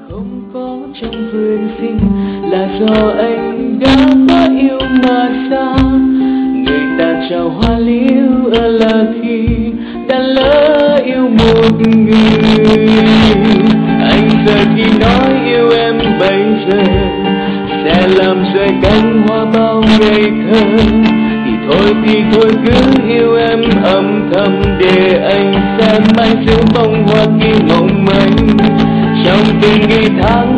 không có trong vườn sinh là do anh đã quá yêu mà xa. Người ta chào hoa liễu là khi đã lỡ yêu một người. Anh giờ khi nói yêu em bây giờ sẽ làm rơi cánh hoa bao ngày thơ. Thì thôi cứ yêu em âm thầm để anh sẽ mãi giữ bông hoa kia mong manh trong từng ngày tháng